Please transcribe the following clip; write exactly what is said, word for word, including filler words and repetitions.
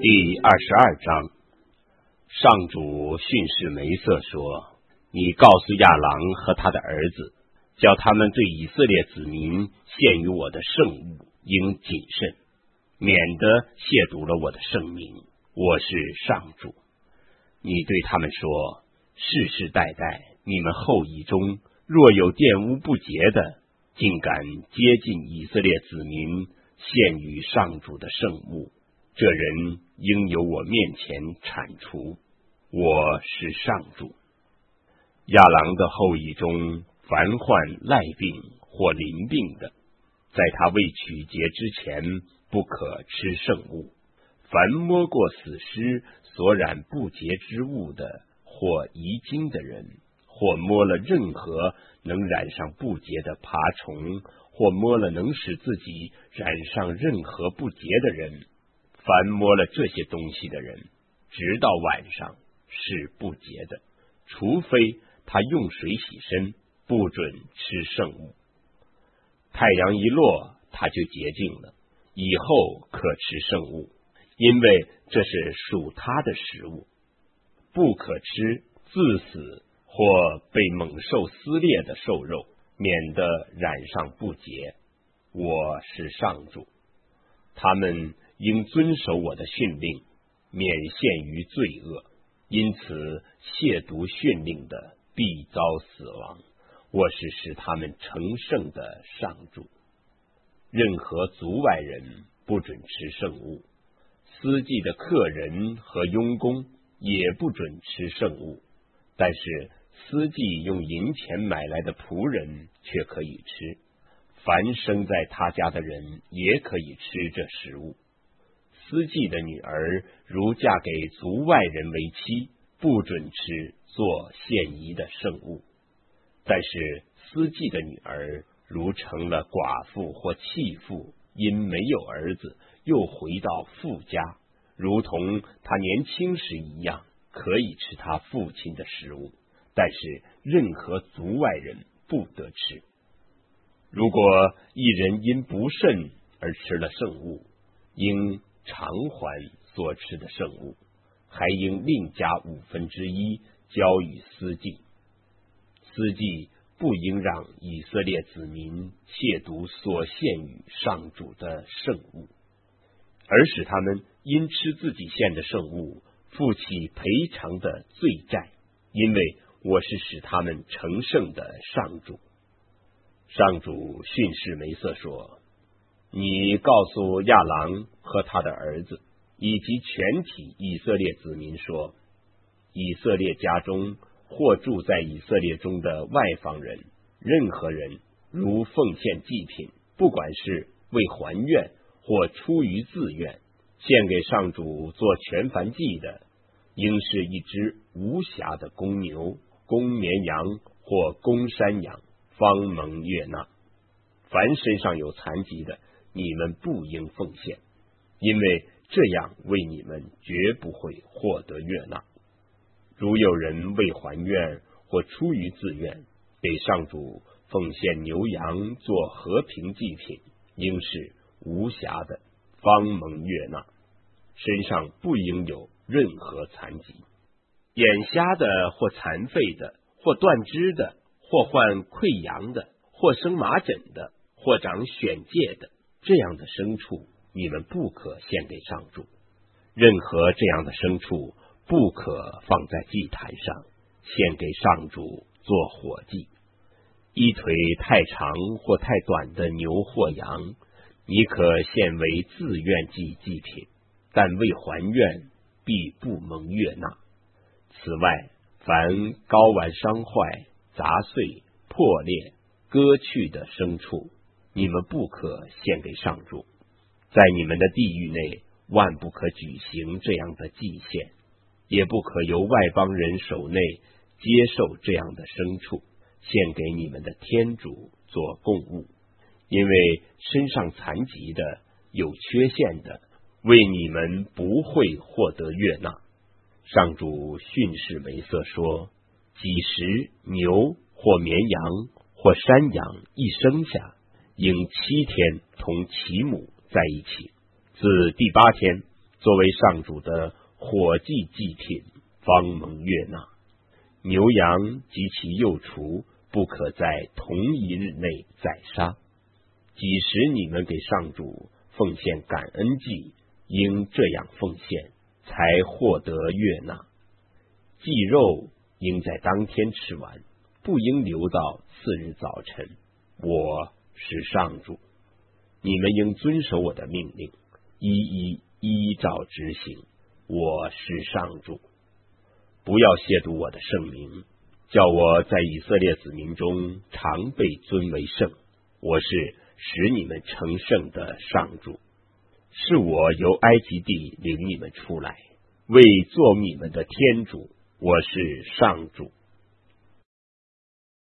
第二十二章，上主训示梅瑟说：你告诉亚郎和他的儿子，叫他们对以色列子民献于我的圣物应谨慎，免得亵渎了我的圣名。我是上主。你对他们说，世世代代你们后裔中若有玷污不洁的，竟敢接近以色列子民献于上主的圣物，这人应由我面前铲除。我是上主。亚郎的后裔中凡患赖病或淋病的，在他未取节之前不可吃圣物。凡摸过死尸所染不洁之物的，或遗精的人，或摸了任何能染上不洁的爬虫，或摸了能使自己染上任何不洁的人，凡摸了这些东西的人，直到晚上是不洁的，除非他用水洗身，不准吃圣物。太阳一落，他就洁净了，以后可吃圣物，因为这是属他的食物。不可吃自死或被猛兽撕裂的兽肉，免得染上不洁。我是上主。他们应遵守我的训令，免陷于罪恶，因此亵渎训令的必遭死亡。我是使他们成圣的上主。任何族外人不准吃圣物，司祭的客人和佣工也不准吃圣物，但是司祭用银钱买来的仆人却可以吃，凡生在他家的人也可以吃这食物。司祭的女儿如嫁给族外人为妻，不准吃做献仪的圣物。但是司祭的女儿如成了寡妇或弃妇，因没有儿子又回到父家，如同他年轻时一样，可以吃他父亲的食物，但是任何族外人不得吃。如果一人因不慎而吃了圣物，应偿还所吃的圣物，还应另加五分之一交与司祭。司祭不应让以色列子民亵渎所献与上主的圣物，而使他们因吃自己献的圣物负起赔偿的罪债，因为我是使他们成圣的上主。上主训示梅瑟说：你告诉亚郎和他的儿子以及全体以色列子民说，以色列家中或住在以色列中的外邦人，任何人如奉献祭品，不管是为还愿或出于自愿，献给上主做全燔祭的，应是一只无瑕的公牛、公绵羊或公山羊，方蒙悦纳。凡身上有残疾的，你们不应奉献，因为这样为你们绝不会获得悦纳。如有人为还愿或出于自愿，给上主奉献牛羊做和平祭品，应是无瑕的，方蒙悦纳，身上不应有任何残疾。眼瞎的或残废的，或断肢的，或患溃疡的，或生麻疹的，或长癣疥的，这样的牲畜你们不可献给上主。任何这样的牲畜不可放在祭坛上，献给上主做火祭。一腿太长或太短的牛或羊，你可献为自愿祭祭品，但为还愿必不蒙悦纳。此外，凡睾丸伤坏、砸碎、破裂、割去的牲畜，你们不可献给上主。在你们的地域内，万不可举行这样的祭献，也不可由外邦人手内接受这样的牲畜，献给你们的天主做供物，因为身上残疾的、有缺陷的，为你们不会获得悦纳。上主训示梅瑟说：几时牛或绵羊或山羊一生下，应七天同其母在一起，自第八天作为上主的火祭祭品，方蒙悦纳。牛羊及其幼雏不可在同一日内宰杀。几时你们给上主奉献感恩祭，应这样奉献，才获得悦纳。祭肉应在当天吃完，不应留到次日早晨。我是上主，你们应遵守我的命令，一一依照执行。我是上主。不要亵渎我的圣名，叫我在以色列子民中常被尊为圣。我是使你们成圣的上主，是我由埃及地领你们出来，为做你们的天主。我是上主。